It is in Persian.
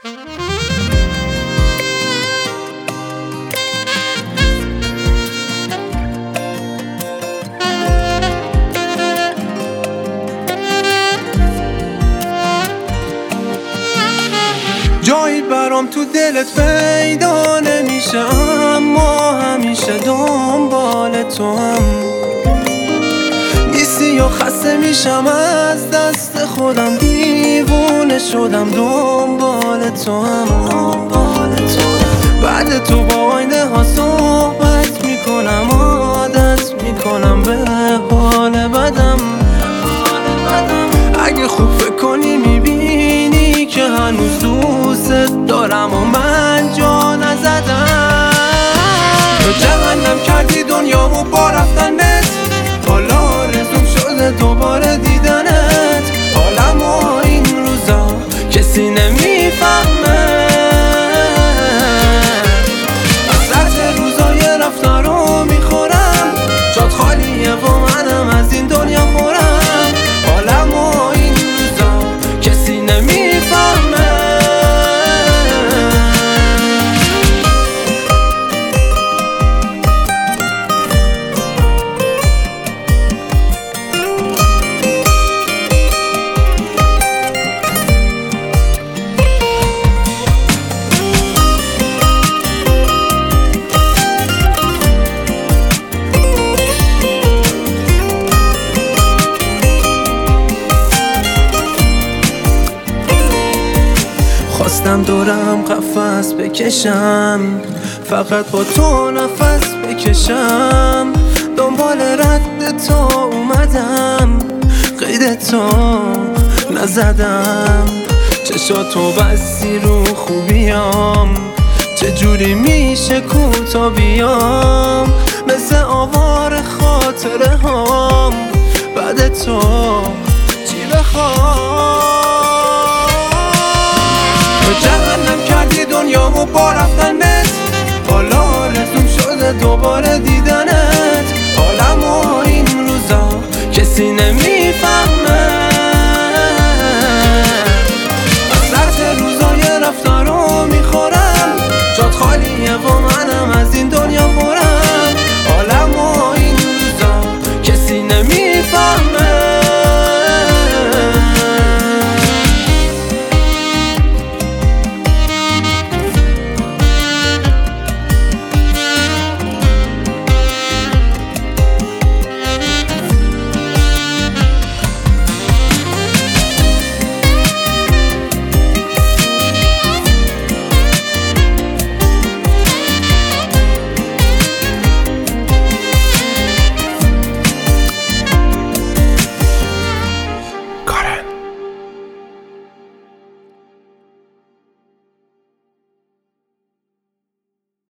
جایی برام تو دلت پیدا نمیشه، اما همیشه دنبال تو هم نیستی یا خسته میشم از دست خودم، دیوونه شدم دنبال تو هم. بعد تو با آینه ها صحبت میکنم، عادت میکنم به حال بدم. اگه خوب فکر کنی میبینی که هنوز دوست دارم و من جا نزدم. جهنم کردی دنیامو با رفتنت، حالا آرزوم شده دوباره دیدنت. حالمو این روزا کسی نمیفهمه، حسرت روزای رفتن رو میخورم، جات خالیه و منم از این دنیا خورم. حالمو این روزا کسی نمیفهمه. خواستم دورم قفس بکشم، فقط با تو نفس بکشم. دنبال رد تو اومدم، قید تو نزدم. چشاتو بستی رو خوبیام، چجوری میشه کوتا بیام؟ مثل آوار خاطره هام، بعد تو چی بخوام؟